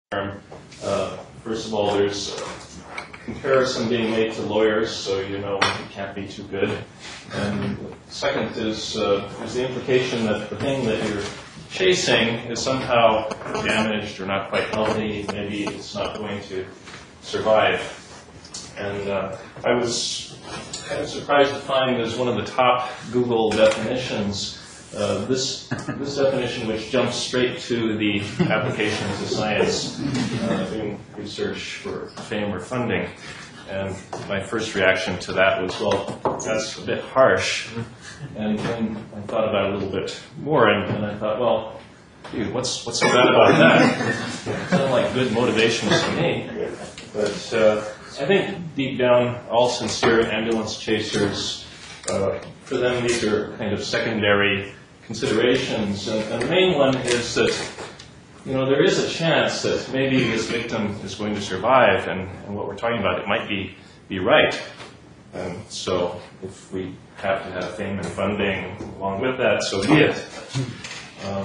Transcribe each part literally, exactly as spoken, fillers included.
Uh, first of all, there's a comparison being made to lawyers, so you know it can't be too good. And second is uh, there's the implication that the thing that you're chasing is somehow damaged or not quite healthy. Maybe it's not going to survive. And uh, I was kind of surprised to find as one of the top Google definitions Uh, this this definition, which jumps straight to the applications of science uh, in research for fame or funding. And my first reaction to that was, well, that's a bit harsh. And then I thought about it a little bit more, and, and I thought, well, dude, what's what's so bad about that? It sounded like good motivations to me. But uh, I think deep down, all sincere ambulance chasers, uh, for them, these are kind of secondary considerations, and, and the main one is that, you know, there is a chance that maybe this victim is going to survive, and, and what we're talking about, it might be, be right. And so if we have to have fame and funding along with that, so be it. Um,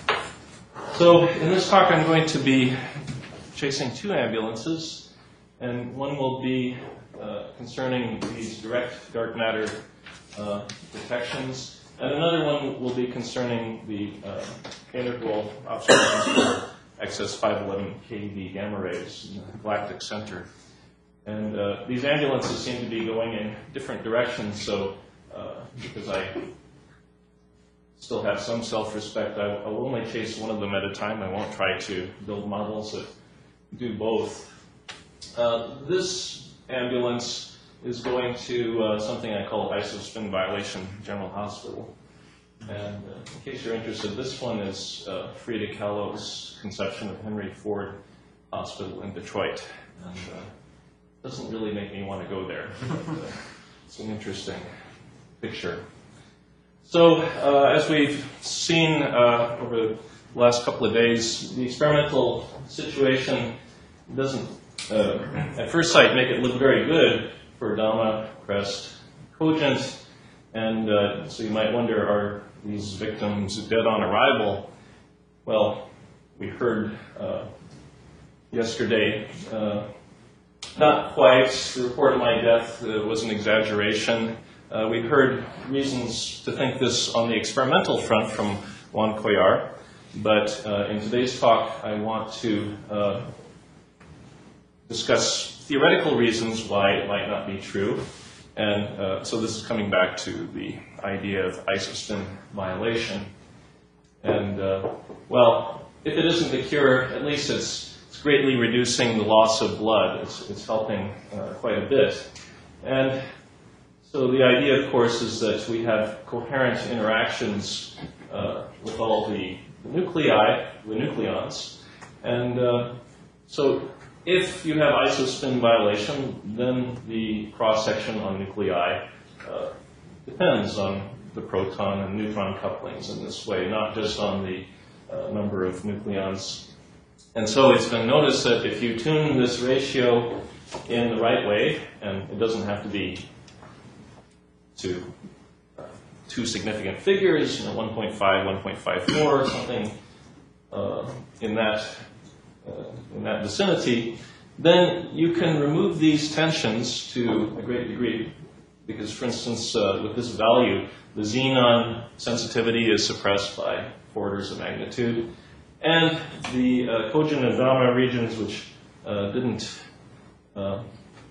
so in this talk, I'm going to be chasing two ambulances, and one will be uh, concerning these direct dark matter uh, detections. And another one will be concerning the uh, integral observations for excess five eleven K V gamma rays in the galactic center. And uh, these ambulances seem to be going in different directions, so uh, because I still have some self-respect, I, I will only chase one of them at a time. I won't try to build models that do both. Uh, this ambulance is going to uh, something I call isospin violation General Hospital. And uh, in case you're interested, this one is uh, Frida Kahlo's conception of Henry Ford Hospital in Detroit. And uh, it doesn't really make me want to go there. But, uh, it's an interesting picture. So uh, as we've seen uh, over the last couple of days, the experimental situation doesn't, uh, at first sight, make it look very good for Dama, Crest, Cogent, and uh, so you might wonder, are these victims dead on arrival? Well, we heard uh, yesterday, uh, not quite, the report of my death uh, was an exaggeration. Uh, we heard reasons to think this on the experimental front from Juan Collar, but uh, in today's talk I want to uh, discuss theoretical reasons why it might not be true. And uh, so this is coming back to the idea of isospin violation. And, uh, well, if it isn't the cure, at least it's, it's greatly reducing the loss of blood. It's, it's helping uh, quite a bit. And so the idea, of course, is that we have coherent interactions uh, with all the, the nuclei, the nucleons. And uh, so if you have isospin violation, then the cross-section on nuclei uh, depends on the proton and neutron couplings in this way, not just on the uh, number of nucleons. And so it's been noticed that if you tune this ratio in the right way, and it doesn't have to be to uh, two significant figures, you know, one point five, one point five four, or something uh, in that Uh, in that vicinity, then you can remove these tensions to a great degree. Because, for instance, uh, with this value, the xenon sensitivity is suppressed by four orders of magnitude. And the uh, Cogent and Dama regions, which uh, didn't, uh,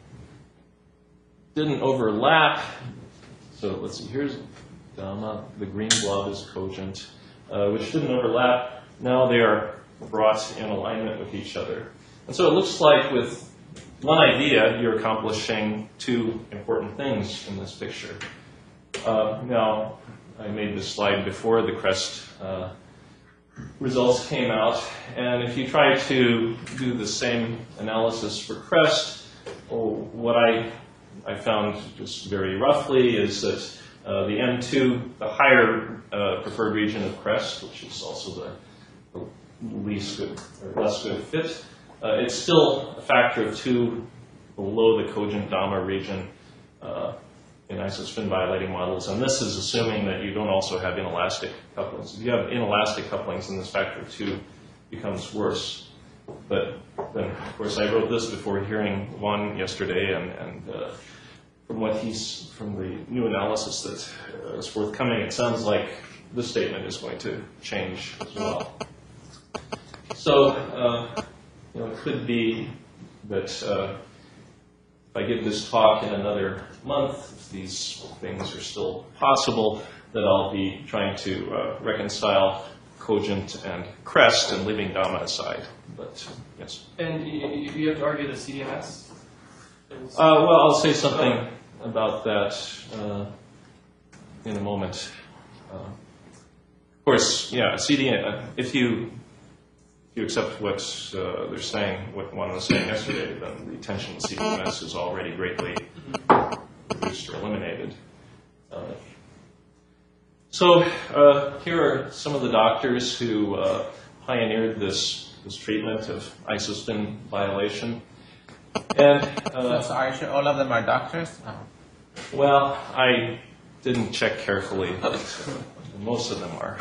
didn't overlap, so let's see, here's Dama, the green blob is Cogent, uh, which didn't overlap. Now they are brought in alignment with each other. And so it looks like with one idea, you're accomplishing two important things in this picture. Uh, now, I made this slide before the Crest uh, results came out, and if you try to do the same analysis for Crest, oh, what I, I found just very roughly is that uh, the M two, the higher uh, preferred region of Crest, which is also the least good or less good fit, uh, it's still a factor of two below the Cogent Dama region uh, in isospin violating models. And this is assuming that you don't also have inelastic couplings. If you have inelastic couplings, then this factor of two becomes worse. but then, of course, I wrote this before hearing Juan yesterday, and, and uh, from what he's, from the new analysis that uh, is forthcoming, it sounds like this statement is going to change as well. So, uh, you know, it could be that uh, if I give this talk in another month, if these things are still possible, that I'll be trying to uh, reconcile cogent and crest and leaving Dhamma aside. But, yes. And you, you have to argue the C D M S? Uh, well, I'll say something about that uh, in a moment. Uh, of course, yeah, C D M S, if you, if you accept what uh, they're saying, what one was saying yesterday, then the tension in C D M S is already greatly reduced or eliminated. Uh, so uh, here are some of the doctors who uh, pioneered this, this treatment of isospin violation. And, uh, so are you sure all of them are doctors? Oh. Well, I didn't check carefully, but most of them are.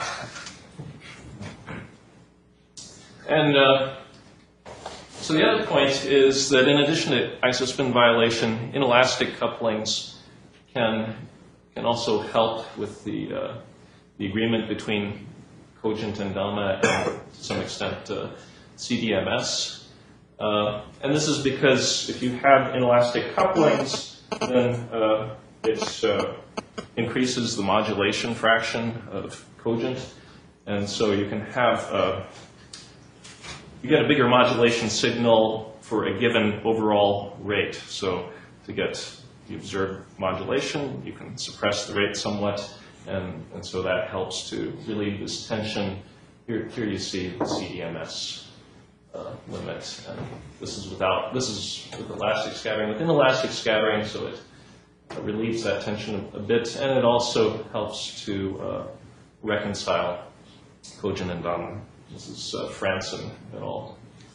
And uh, so the other point is that in addition to isospin violation, inelastic couplings can can also help with the uh, the agreement between cogent and Dhamma, and to some extent uh, C D M S. Uh, and this is because if you have inelastic couplings, then uh, it uh, increases the modulation fraction of cogent, and so you can have uh, you get a bigger modulation signal for a given overall rate. So to get the observed modulation, you can suppress the rate somewhat, and, and so that helps to relieve this tension. Here, here you see the C D M S uh, limit, and this is without, this is with elastic scattering. With inelastic scattering, so it uh, relieves that tension a, a bit, and it also helps to uh, reconcile cogent and Dhamma. This is uh, Franson et al.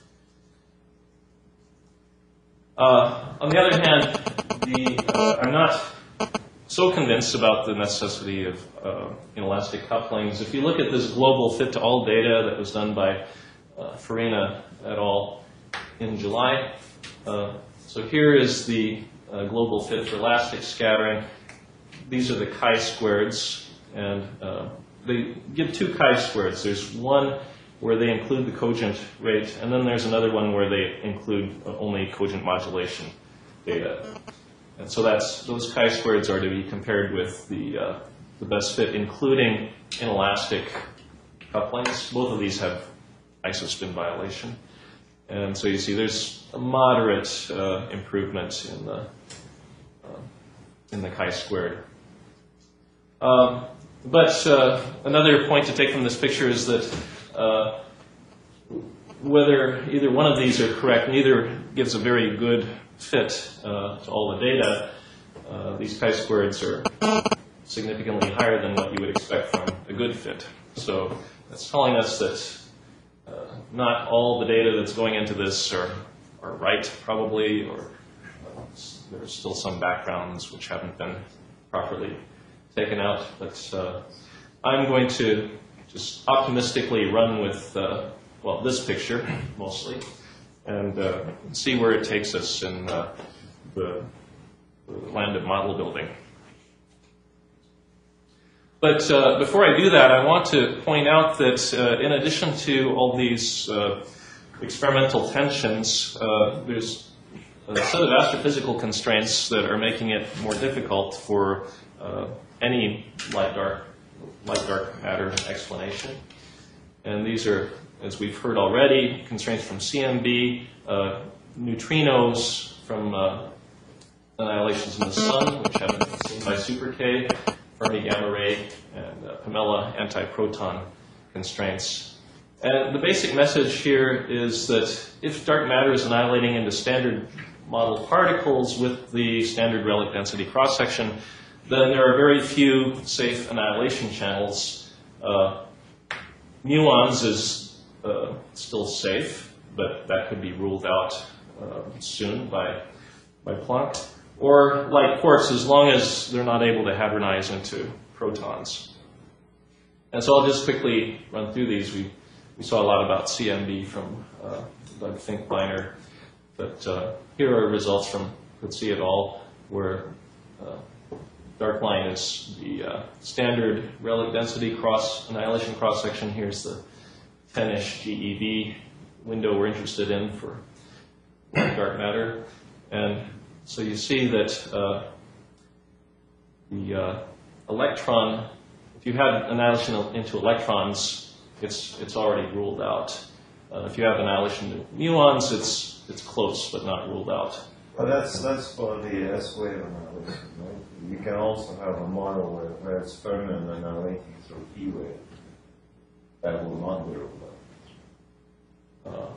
Uh, on the other hand, the, uh, I'm not so convinced about the necessity of uh, inelastic couplings. If you look at this global fit-to-all data that was done by uh, Farina et al. In July, uh, so here is the uh, global fit for elastic scattering. These are the chi-squareds, and uh, they give two chi-squareds. There's one where they include the cogent rate, and then there's another one where they include only cogent modulation data. And so that's, those chi-squareds are to be compared with the, uh, the best fit, including inelastic couplings. Both of these have isospin violation. And so you see there's a moderate uh, improvement in the, uh, in the chi-squared. Um, but uh, another point to take from this picture is that Uh, whether either one of these are correct, neither gives a very good fit uh, to all the data. Uh, these chi-squareds are significantly higher than what you would expect from a good fit. So that's telling us that uh, not all the data that's going into this are, are right, probably, or uh, there's still some backgrounds which haven't been properly taken out. But uh, I'm going to just optimistically run with, uh, well, this picture, mostly, and uh, see where it takes us in uh, the, the land of model building. But uh, before I do that, I want to point out that uh, in addition to all these uh, experimental tensions, uh, there's a set of astrophysical constraints that are making it more difficult for uh, any light-dark light-dark matter explanation. And these are, as we've heard already, constraints from C M B, uh, neutrinos from uh, annihilations in the sun, which haven't been seen by Super K, Fermi gamma ray, and uh, Pamela antiproton constraints. And the basic message here is that if dark matter is annihilating into standard model particles with the standard relic density cross-section, then there are very few safe annihilation channels. Uh, muons is uh, still safe, but that could be ruled out uh, soon by, by Planck. Or light quarks, as long as they're not able to hadronize into protons. And so I'll just quickly run through these. We, we saw a lot about C M B from uh, Doug Finkbeiner. But uh, here are results from Coetzee et al., where uh, dark line is the uh, standard relic density cross annihilation cross section. Here's the ten-ish G E V window we're interested in for dark matter. And so you see that uh, the uh, electron, if you had annihilation into electrons, it's it's already ruled out. Uh, if you have annihilation to muons, it's it's close but not ruled out. But that's that's for the S wave annihilation, right? You can also have a model where, where it's fermion annihilating through P wave. That will not be ruled out.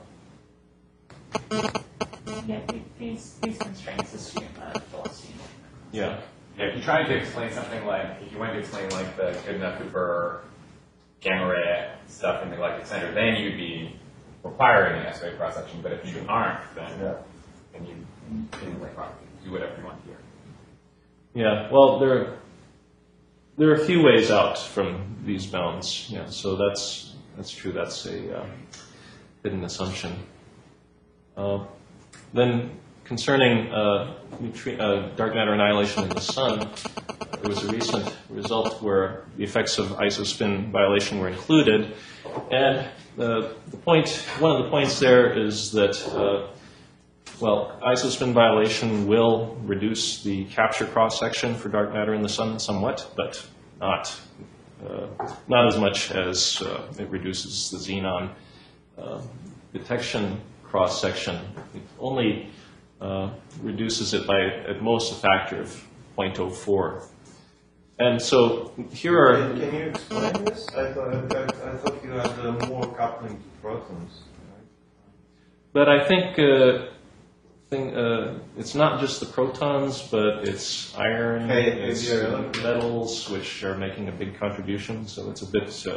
Uh, Yeah, these, these constraints assume a velocity. yeah. Yeah, if you're trying to explain something like, if you wanted to explain like the Goodenough-Cooper gamma ray stuff in the galactic center, then you'd be requiring an S-wave cross-section. But if you aren't, then, Yeah. then you can like, do whatever you want here. Yeah, well, there, there are a few ways out from these bounds. Yeah, so that's that's true. That's a uh, hidden assumption. Uh, then, concerning uh, neutri- uh, dark matter annihilation in the sun, there was a recent result where the effects of isospin violation were included, and the, the point, one of the points there is that. Uh, Well, isospin violation will reduce the capture cross-section for dark matter in the sun somewhat, but not uh, not as much as uh, it reduces the xenon uh, detection cross-section. It only uh, reduces it by at most a factor of zero point zero four. And so here are... Can, can you explain this? I thought, I, I thought you had uh, more coupling to protons. Right? But I think... Uh, Thing, uh, it's not just the protons, but it's iron, Hey, it's yeah. metals, which are making a big contribution, so it's a bit uh,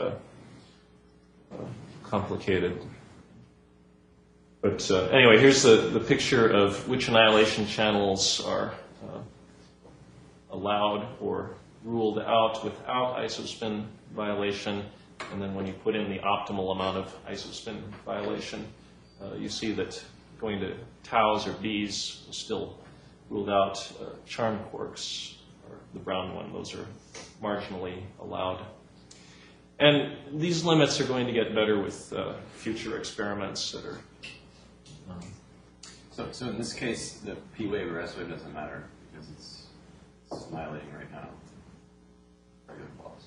uh, complicated. But uh, anyway, here's the, the picture of which annihilation channels are uh, allowed or ruled out without isospin violation, and then when you put in the optimal amount of isospin violation, uh, you see that going to taus or Bs is still ruled out. Uh, charm quarks, or the brown one, those are marginally allowed. And these limits are going to get better with uh, future experiments that are... Um, So, so in this case, the P wave or S wave doesn't matter because it's, it's annihilating right now. Regular pulse.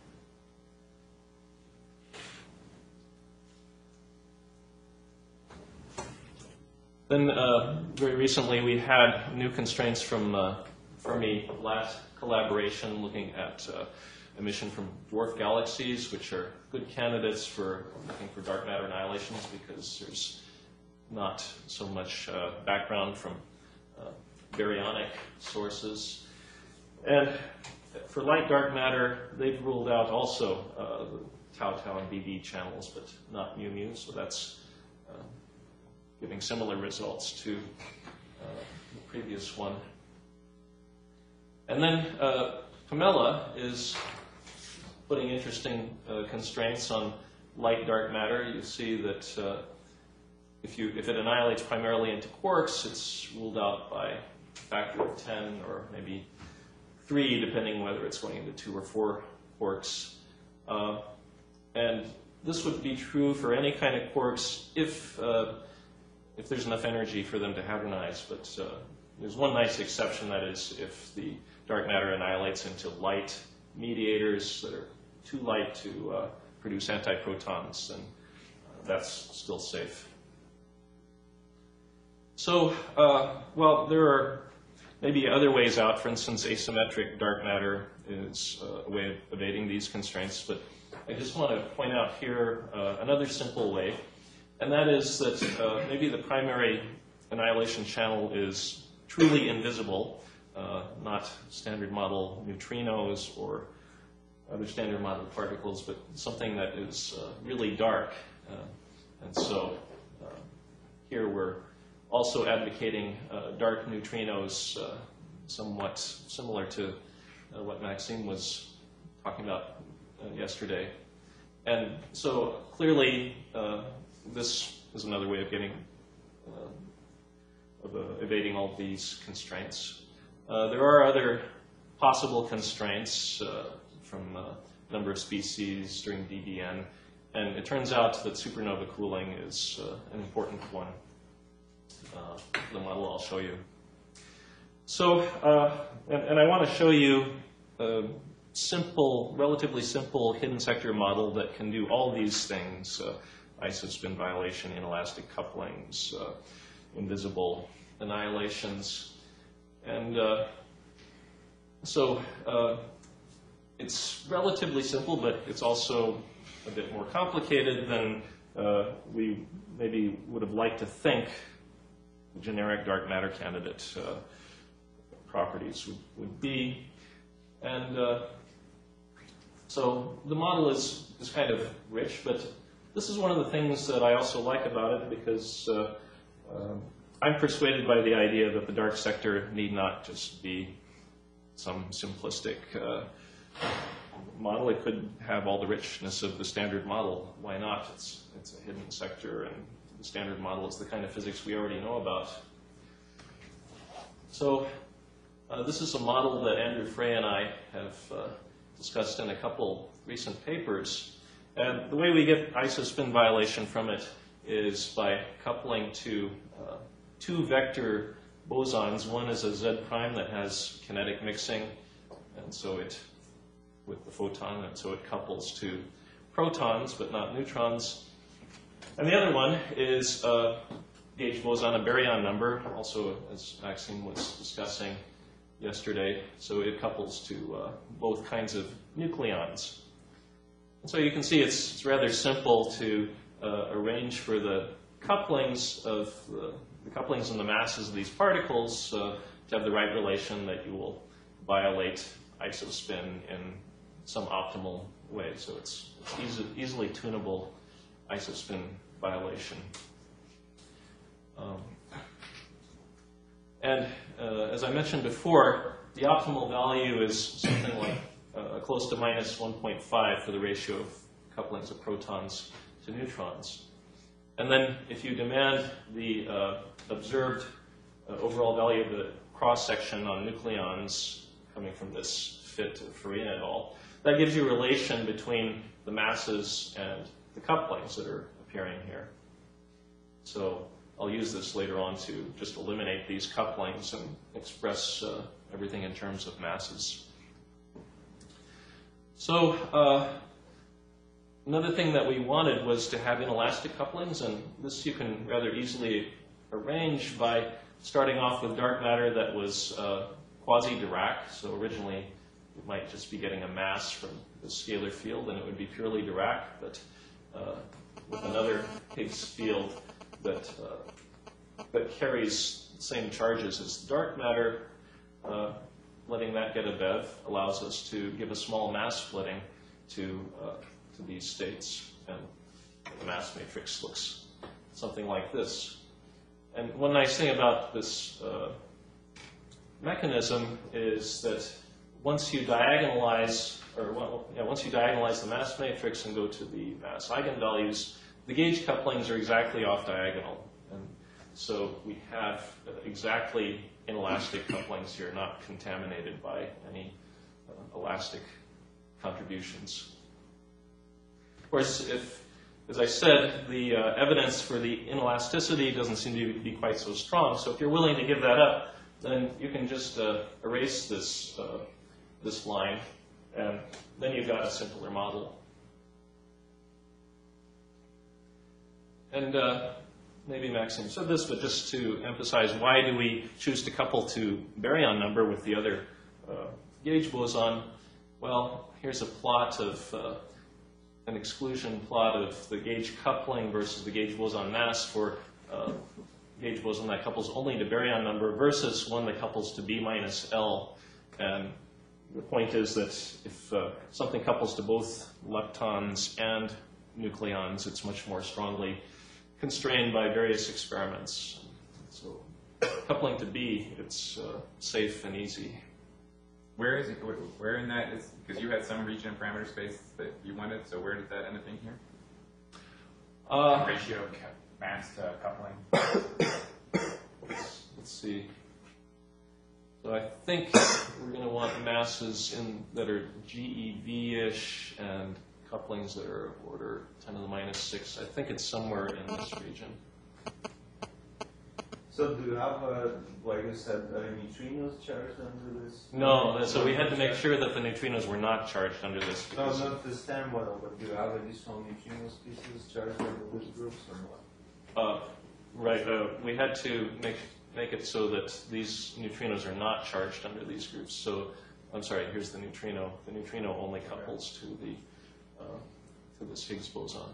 Then uh, very recently we had new constraints from uh, Fermi last collaboration looking at uh, emission from dwarf galaxies, which are good candidates for looking for dark matter annihilations because there's not so much uh, background from uh, baryonic sources. And for light dark matter, they've ruled out also uh, the tau tau and B B channels, but not mu mu, so that's uh, giving similar results to uh, the previous one. And then uh, Pamela is putting interesting uh, constraints on light dark matter. You see that uh, if, you, if it annihilates primarily into quarks, it's ruled out by a factor of ten or maybe three, depending whether it's going into two or four quarks. Uh, and this would be true for any kind of quarks if uh, if there's enough energy for them to hadronize, but uh, there's one nice exception, that is if the dark matter annihilates into light mediators that are too light to uh, produce antiprotons, then uh, that's still safe. So, uh, well, there are maybe other ways out. For instance, asymmetric dark matter is uh, a way of evading these constraints, but I just want to point out here uh, another simple way. And that is that uh, maybe the primary annihilation channel is truly invisible, uh, not standard model neutrinos or other standard model particles, but something that is uh, really dark. Uh, and so uh, here we're also advocating uh, dark neutrinos, uh, somewhat similar to uh, what Maxime was talking about uh, yesterday. And so clearly, uh, this is another way of getting, uh, of uh, evading all these constraints. Uh, there are other possible constraints uh, from uh, number of species during D D N, and it turns out that supernova cooling is uh, an important one. Uh, the model I'll show you. So, uh, and, and I want to show you a simple, relatively simple hidden sector model that can do all these things: uh, isospin violation, inelastic couplings, uh, invisible annihilations, and uh, so uh, it's relatively simple, but it's also a bit more complicated than uh, we maybe would have liked to think the generic dark matter candidate uh, properties would, would be. And uh, so the model is, is kind of rich, but this is one of the things that I also like about it, because uh, uh, I'm persuaded by the idea that the dark sector need not just be some simplistic uh, model. It could have all the richness of the standard model. Why not? It's, it's a hidden sector, and the standard model is the kind of physics we already know about. So uh, this is a model that Andrew Frey and I have uh, discussed in a couple recent papers. And the way we get isospin violation from it is by coupling to uh, two vector bosons. One is a Z prime that has kinetic mixing, and so it, with the photon, and so it couples to protons, but not neutrons. And the other one is a gauge boson, a baryon number, also as Maxime was discussing yesterday. So it couples to uh, both kinds of nucleons. And so you can see it's, it's rather simple to uh, arrange for the couplings of the, the couplings in the masses of these particles uh, to have the right relation that you will violate isospin in some optimal way. So it's, it's easy, easily tunable isospin violation. Um, and uh, as I mentioned before, the optimal value is something like uh, close to minus one point five for the ratio of couplings of protons to neutrons. And then if you demand the uh, observed uh, overall value of the cross-section on nucleons coming from this fit of Farina et al., that gives you a relation between the masses and the couplings that are appearing here. So I'll use this later on to just eliminate these couplings and express uh, everything in terms of masses. So uh, another thing that we wanted was to have inelastic couplings, and this you can rather easily arrange by starting off with dark matter that was uh, quasi-Dirac. So originally you might just be getting a mass from the scalar field, and it would be purely Dirac, but uh, with another Higgs field that, uh, that carries the same charges as dark matter, uh, letting that get a bev allows us to give a small mass splitting to, uh, to these states, and the mass matrix looks something like this. And one nice thing about this uh, mechanism is that once you diagonalize, or well, yeah, once you diagonalize the mass matrix and go to the mass eigenvalues, the gauge couplings are exactly off diagonal. And so we have exactly inelastic couplings here, not contaminated by any uh, elastic contributions. Of course, if, as I said, the uh, evidence for the inelasticity doesn't seem to be quite so strong. So if you're willing to give that up, then you can just uh, erase this, uh, this line, and then you've got a simpler model. And uh, maybe Maxime said this, but just to emphasize, why do we choose to couple to baryon number with the other uh, gauge boson? Well, here's a plot of uh, an exclusion plot of the gauge coupling versus the gauge boson mass for uh, gauge boson that couples only to baryon number versus one that couples to B minus L. And the point is that if uh, something couples to both leptons and nucleons, it's much more strongly constrained by various experiments. So coupling to B, it's uh, safe and easy. Where is it? Where in that is? Because you had some region parameter space that you wanted. So where did that end up being here? Uh, Ratio mass to coupling? Let's, let's see. So I think we're going to want masses in that are G E V-ish and couplings that are of order ten to the minus six. I think it's somewhere in this region. So do you have, uh, like you said, uh, neutrinos charged under this? No, so we had to make sure that the neutrinos were not charged under this. No, because- not the STEM model, but do you have additional neutrino species charged under these groups or what? Uh, right, uh, we had to make make it so that these neutrinos are not charged under these groups. So, I'm sorry, here's the neutrino. The neutrino only couples to the uh, to this Higgs boson,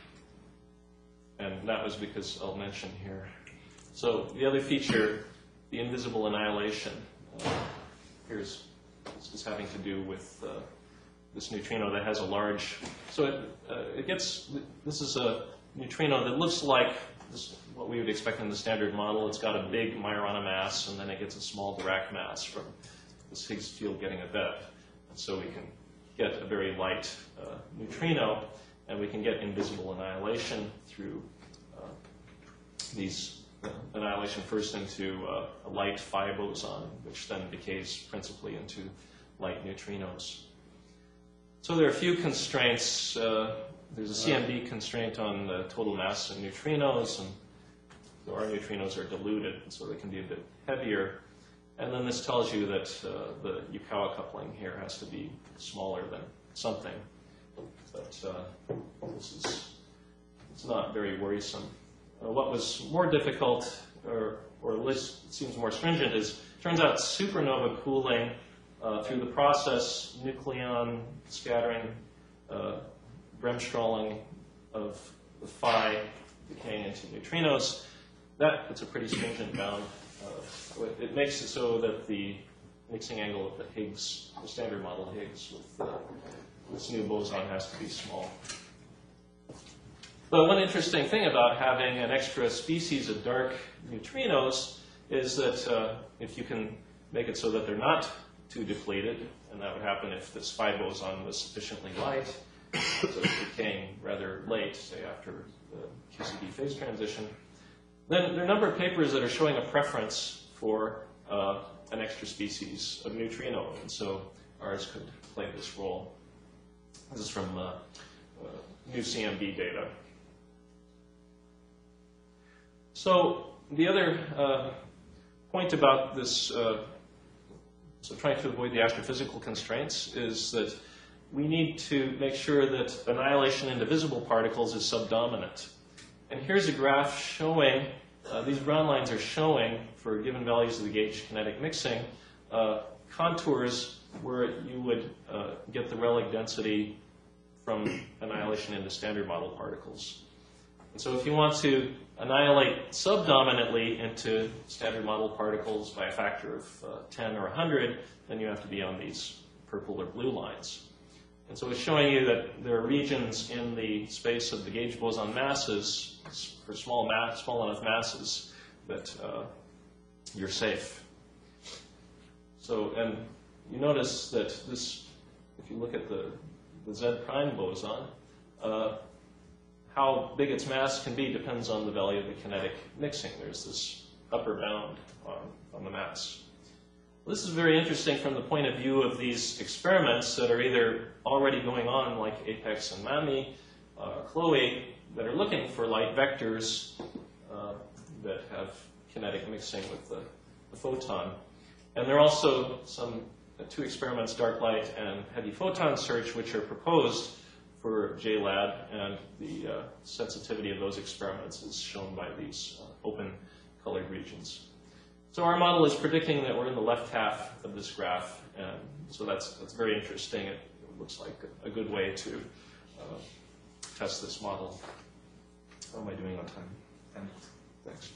and that was because I'll mention here. So the other feature, the invisible annihilation. Uh, here's this is having to do with uh, this neutrino that has a large. So it uh, it gets. This is a neutrino that looks like this, what we would expect in the standard model. It's got a big Majorana mass, and then it gets a small Dirac mass from this Higgs field getting a B E P. And so we can get a very light uh, neutrino, and we can get invisible annihilation through uh, these uh, annihilation first into uh, a light phi boson, which then decays principally into light neutrinos. So there are a few constraints. Uh, There's a C M B constraint on the total mass of neutrinos, and so our neutrinos are diluted, so they can be a bit heavier. And then this tells you that uh, the Yukawa coupling here has to be smaller than something. But uh, this is it's not very worrisome. Uh, what was more difficult, or, or at least it seems more stringent, is turns out supernova cooling uh, through the process, nucleon scattering, uh, Bremsstrahling of the phi decaying into neutrinos, that puts a pretty stringent bound. Uh, it makes it so that the mixing angle of the Higgs, the standard model Higgs with uh, this new boson has to be small. But one interesting thing about having an extra species of dark neutrinos is that uh, if you can make it so that they're not too depleted, and that would happen if this phi boson was sufficiently light, so it's decaying rather late, say after the Q C D phase transition. Then there are a number of papers that are showing a preference for uh, an extra species of neutrino, and so ours could play this role. This is from uh, uh, new C M B data. So the other uh, point about this, uh, so trying to avoid the astrophysical constraints, is that we need to make sure that annihilation into visible particles is subdominant. And here's a graph showing, uh, these brown lines are showing, for given values of the gauge kinetic mixing, uh, contours where you would uh, get the relic density from annihilation into standard model particles. And so if you want to annihilate subdominantly into standard model particles by a factor of uh, ten or one hundred, then you have to be on these purple or blue lines. And so it's showing you that there are regions in the space of the gauge boson masses, for small, mass, small enough masses, that uh, you're safe. So, and you notice that this, if you look at the, the Z prime boson, uh, how big its mass can be depends on the value of the kinetic mixing. There's this upper bound on, on the mass. This is very interesting from the point of view of these experiments that are either already going on, like APEX and MAMI, uh, Chloe, that are looking for light vectors uh, that have kinetic mixing with the, the photon. And there are also some uh, two experiments, dark light and heavy photon search, which are proposed for J LAB, and the uh, sensitivity of those experiments is shown by these uh, open colored regions. So our model is predicting that we're in the left half of this graph, and so that's, that's very interesting. It, it looks like a, a good way to uh, test this model. How am I doing on time? And thanks.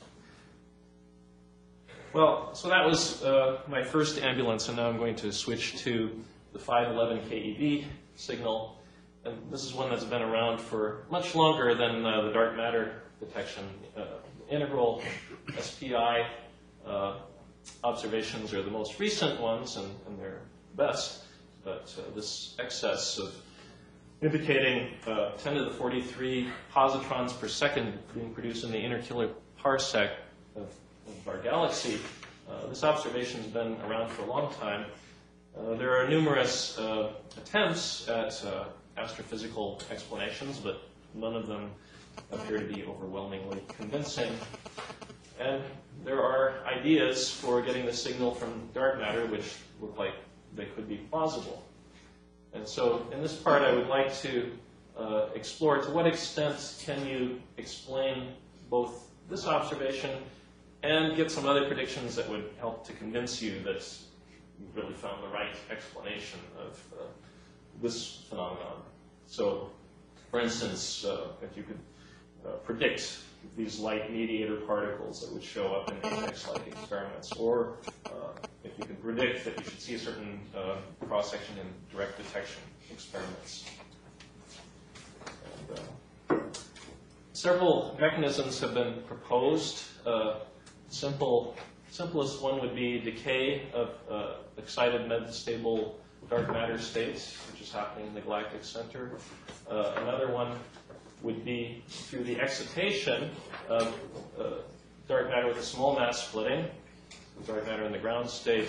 Well, so that was uh, my first ambulance, and now I'm going to switch to the five eleven K E V signal. And this is one that's been around for much longer than uh, the dark matter detection. Uh, integral S P I uh, observations are the most recent ones, and, and they're the best. But uh, this excess of indicating uh, ten to the forty-three positrons per second being produced in the inner kiloparsec of, of our galaxy. Uh, this observation has been around for a long time. Uh, there are numerous uh, attempts at uh, astrophysical explanations, but none of them appear to be overwhelmingly convincing. And there are ideas for getting the signal from dark matter which look like they could be plausible. And so in this part I would like to uh, explore to what extent can you explain both this observation and get some other predictions that would help to convince you that you've really found the right explanation of uh, this phenomenon. So, for instance, uh, if you could uh, predict these light mediator particles that would show up in apex-like experiments, or uh, if you could predict that you should see a certain uh, cross-section in direct detection experiments. And, uh, several mechanisms have been proposed. Uh, simple, simplest one would be decay of uh, excited metastable dark matter states, which is happening in the galactic center. Uh, another one would be through the excitation of uh, dark matter with a small mass splitting. Dark matter in the ground state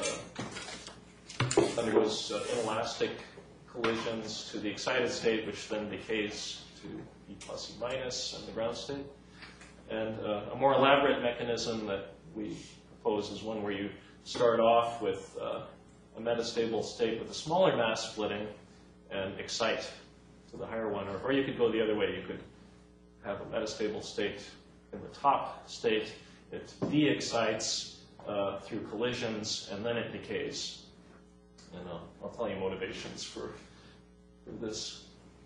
uh, undergoes uh, inelastic collisions to the excited state, which then decays to E plus E minus in the ground state. And uh, a more elaborate mechanism that we propose is one where you start off with uh, a metastable state with a smaller mass splitting and excite to the higher one. Or, or you could go the other way. You could have a metastable state in the top state. It de-excites uh, through collisions, and then it decays. And uh, I'll tell you motivations for, for this.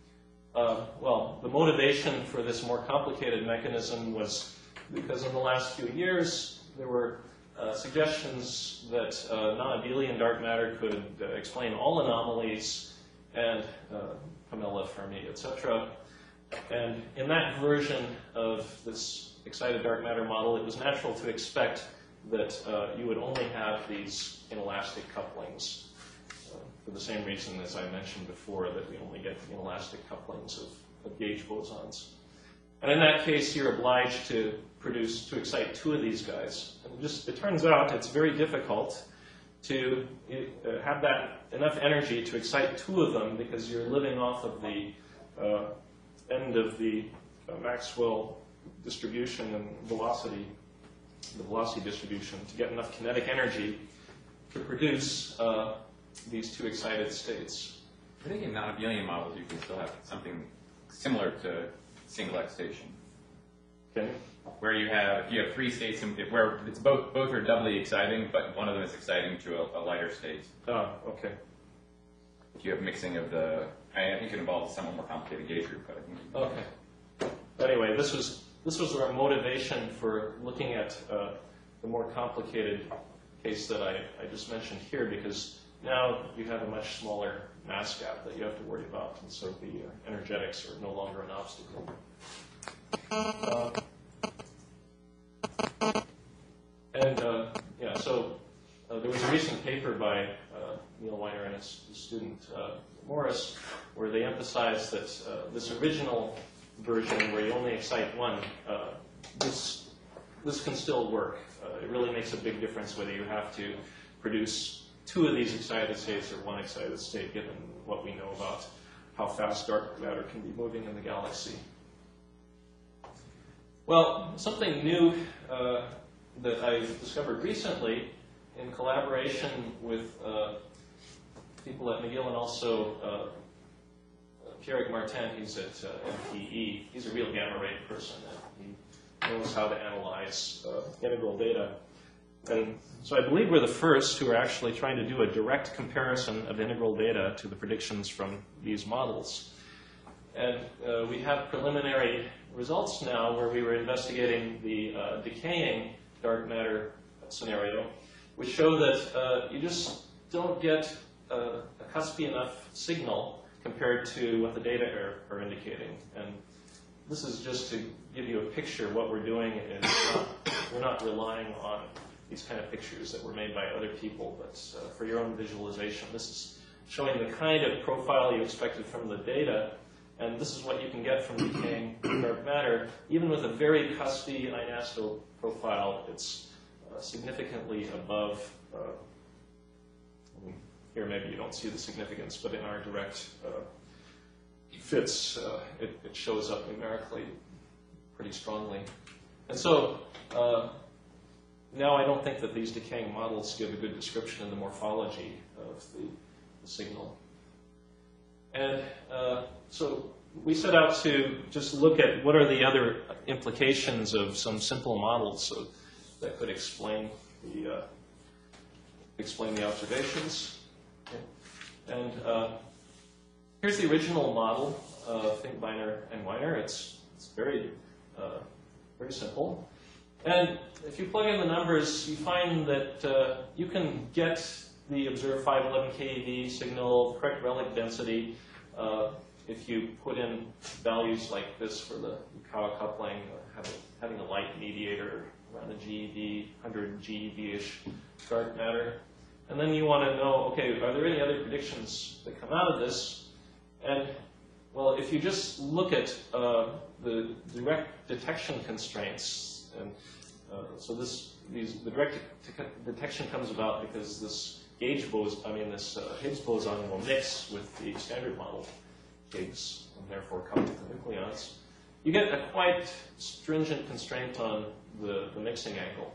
Uh, well, the motivation for this more complicated mechanism was because in the last few years there were uh, suggestions that uh, non-abelian dark matter could uh, explain all anomalies, and uh, Camilla, Fermi, et cetera. And in that version of this excited dark matter model, it was natural to expect that uh, you would only have these inelastic couplings. For the same reason as I mentioned before, that we only get inelastic couplings of, of gauge bosons. And in that case, you're obliged to produce, to excite two of these guys. And just, it turns out it's very difficult to uh, have that enough energy to excite two of them, because you're living off of the uh, end of the uh, Maxwell distribution and velocity, the velocity distribution, to get enough kinetic energy to produce uh, these two excited states. I think in non-abelian models you can still have something similar to single excitation. Okay. Where you have, if you have three states, in, if where it's both both are doubly exciting, but one of them is exciting to a, a lighter state. Ah, okay. If you have mixing of the, I think it involves a somewhat more complicated gauge group, but I think. Okay. But anyway, this was this was our motivation for looking at uh, the more complicated case that I, I just mentioned here, because now you have a much smaller mass gap that you have to worry about, and so the uh, energetics are no longer an obstacle. Uh, and uh, yeah, so uh, there was a recent paper by uh, Neil Weiner and his, his student uh, Morris, where they emphasized that uh, this original version, where you only excite one, uh, this this can still work. Uh, it really makes a big difference whether you have to produce two of these excited states or one excited state, given what we know about how fast dark matter can be moving in the galaxy. Well, something new uh, that I discovered recently in collaboration with uh, people at McGill and also uh, Pierre Martin, he's at uh, M P E. He's a real gamma ray person, and he knows how to analyze uh, integral data. And so I believe we're the first who are actually trying to do a direct comparison of integral data to the predictions from these models. And uh, we have preliminary results now where we were investigating the uh, decaying dark matter scenario, which show that uh, you just don't get a, a cuspy enough signal compared to what the data are, are indicating. And this is just to give you a picture. What we're doing is uh, we're not relying on these kind of pictures that were made by other people, but uh, for your own visualization, this is showing the kind of profile you expected from the data. And this is what you can get from decaying dark matter. Even with a very cuspy ionasto profile, it's uh, significantly above. Uh, here, maybe you don't see the significance, but in our direct uh, fits, uh, it, it shows up numerically pretty strongly. And so uh, now I don't think that these decaying models give a good description of the morphology of the, the signal. And uh, so we set out to just look at what are the other implications of some simple models so that could explain the, uh, explain the observations. Okay. And uh, here's the original model of Finkbeiner and Weiner. It's, it's very, uh, very simple. And if you plug in the numbers, you find that uh, you can get the observed five eleven K E V signal, correct relic density, uh, if you put in values like this for the Yukawa coupling, or have a, having a light mediator around a G E V, one hundred G E V-ish dark matter. And then you want to know, okay, are there any other predictions that come out of this? And, well, if you just look at uh, the direct detection constraints, and uh, so this, these, the direct de detection comes about because this gauge boson, I mean, this uh, Higgs boson will mix with the standard model Higgs, and therefore couple the nucleons. You get a quite stringent constraint on the, the mixing angle.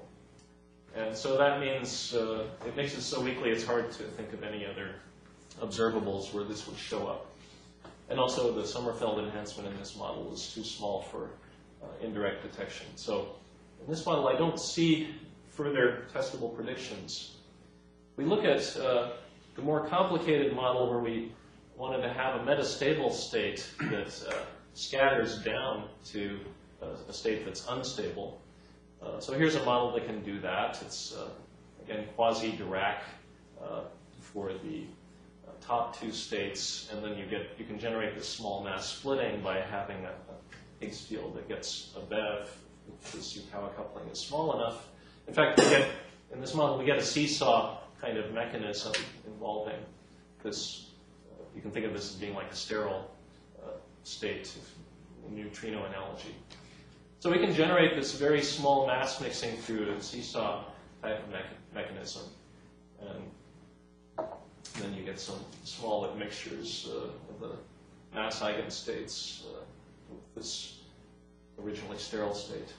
And so that means uh, it makes it so weakly it's hard to think of any other observables where this would show up. And also the Sommerfeld enhancement in this model is too small for uh, indirect detection. So in this model, I don't see further testable predictions. We look at uh, the more complicated model where we wanted to have a metastable state that uh, scatters down to a, a state that's unstable. Uh, so here's a model that can do that. It's, uh, again, quasi-Dirac uh, for the uh, top two states, and then you get you can generate this small mass splitting by having a, a Higgs field that gets a Bev if this Yukawa coupling is small enough. In fact, we get, in this model, we get a seesaw kind of mechanism involving this. Uh, you can think of this as being like a sterile uh, state, a neutrino analogy. So we can generate this very small mass mixing through a seesaw type of me mechanism. And then you get some small mixtures uh, of the mass eigenstates uh, with this originally sterile state.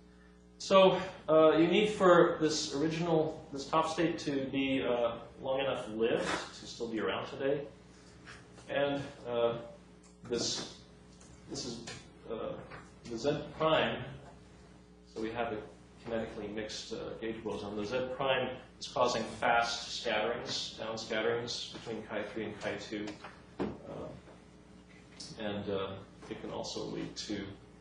So uh, you need for this original, this top state to be uh, long enough lived to still be around today. And uh, this, this is uh, the Z prime, so we have a kinetically mixed uh, gauge boson. The Z prime is causing fast scatterings, down scatterings between chi three and chi two. Uh, and uh, it can also lead to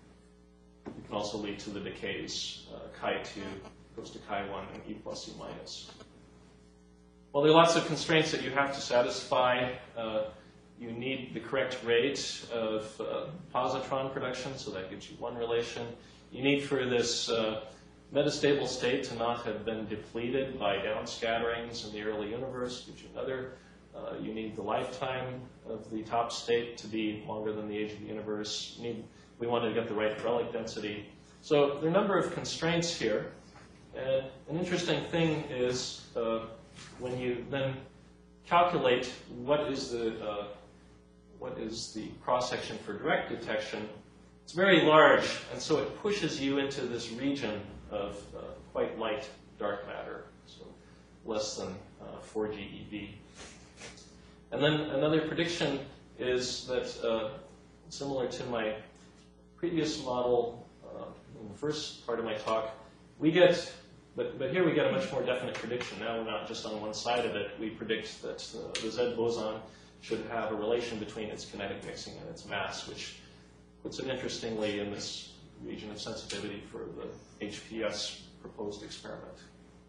it can also lead to the decays. Uh, chi two goes to chi one and E plus E minus. Well, there are lots of constraints that you have to satisfy. Uh, You need the correct rate of uh, positron production, so that gives you one relation. You need for this uh, metastable state to not have been depleted by downscatterings in the early universe, gives you another. Uh, you need the lifetime of the top state to be longer than the age of the universe. You need, we want to get the right relic density. So there are a number of constraints here. And an interesting thing is uh, when you then calculate what is the uh, what is the cross-section for direct detection, it's very large, and so it pushes you into this region of uh, quite light dark matter, so less than uh, four G E V. And then another prediction is that, uh, similar to my previous model uh, in the first part of my talk, we get, but, but here we get a much more definite prediction. Now we're not just on one side of it. We predict that uh, the Z boson should have a relation between its kinetic mixing and its mass, which puts it interestingly in this region of sensitivity for the H P S proposed experiment.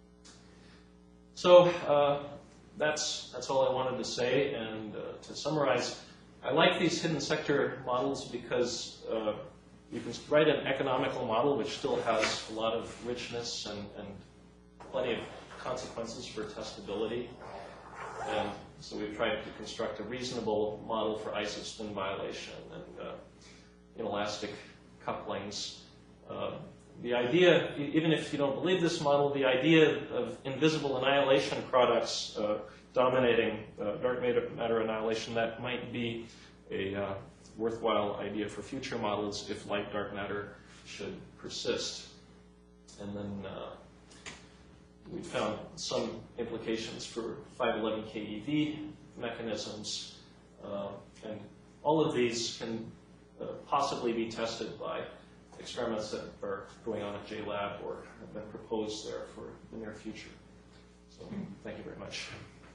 So uh, that's, that's all I wanted to say. And uh, to summarize, I like these hidden sector models because uh, you can write an economical model which still has a lot of richness and, and plenty of consequences for testability. And So we've tried to construct a reasonable model for isospin violation and uh, inelastic couplings. Uh, the idea, e- even if you don't believe this model, the idea of invisible annihilation products uh, dominating uh, dark matter, matter annihilation, that might be a uh, worthwhile idea for future models if light dark matter should persist. And then uh, we found some implications for five eleven K E V mechanisms, uh, and all of these can uh, possibly be tested by experiments that are going on at J Lab or have been proposed there for the near future. So thank you very much.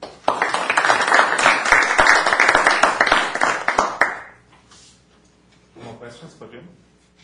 More questions for Jim?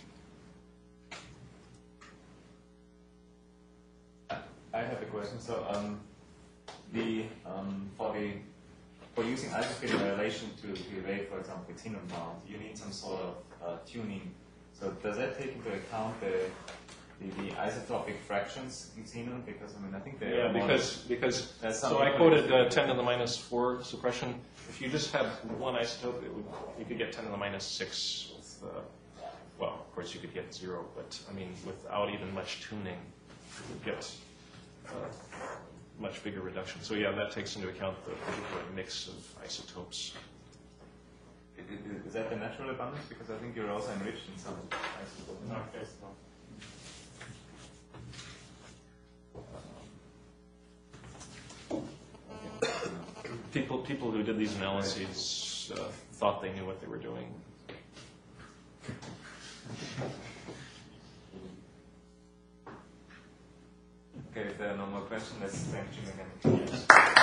I have a question. So, um, the um, for the for using isospin annihilation to evade, for example, xenon bound, you need some sort of uh, tuning. So, does that take into account the the, the isotopic fractions in xenon? Because I mean, I think they Yeah, are more- because because There's some so I equivalent- quoted uh, ten to the minus four suppression. If you just had one isotope, it would, you could get ten to the minus six with, uh, well, of course you could get zero, but I mean, without even much tuning, you would get uh, much bigger reduction. So yeah, that takes into account the particular mix of isotopes. i- i- Is that the natural abundance? Because I think you're also enriched in some isotopes. No, there's no. People people who did these analyses uh, thought they knew what they were doing. Okay, if there are no more questions, let's thank Jim again.